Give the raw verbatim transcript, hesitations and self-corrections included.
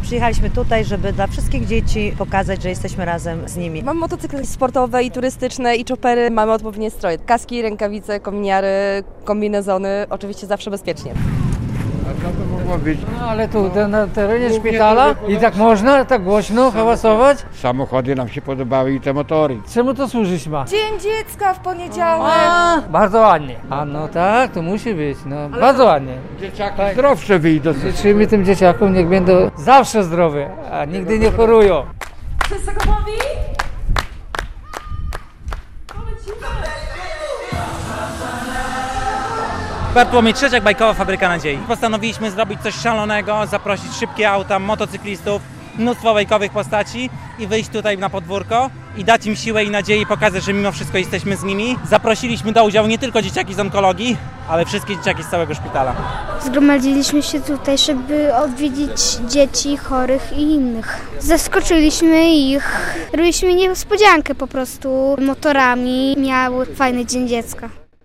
Przyjechaliśmy tutaj, żeby dla wszystkich dzieci pokazać, że jesteśmy razem z nimi. Mamy motocykle sportowe i turystyczne i chopery, mamy odpowiednie stroje. Kaski, rękawice, kominiary, kombinezony, oczywiście zawsze bezpiecznie. A co to mogło być? No ale tu na terenie szpitala i tak można, tak głośno hałasować? Samochody nam się podobały i te motory. Czemu to służyć ma? Dzień dziecka w poniedziałek. A, bardzo ładnie. A no tak, to musi być, no bardzo ładnie. Dzieciaki zdrowsze wyjdą. Życzymy tym dzieciakom, niech będą zawsze zdrowe, a nigdy nie chorują. Wszyscy gotowi? Bartłomiej Trzeciak, Bajkowa Fabryka Nadziei. Postanowiliśmy zrobić coś szalonego, zaprosić szybkie auta, motocyklistów, mnóstwo bajkowych postaci i wyjść tutaj na podwórko i dać im siłę i nadzieję, pokazać, że mimo wszystko jesteśmy z nimi. Zaprosiliśmy do udziału nie tylko dzieciaki z onkologii, ale wszystkie dzieciaki z całego szpitala. Zgromadziliśmy się tutaj, żeby odwiedzić dzieci chorych i innych. Zaskoczyliśmy ich, robiliśmy niespodziankę po prostu motorami, miały fajny Dzień Dziecka.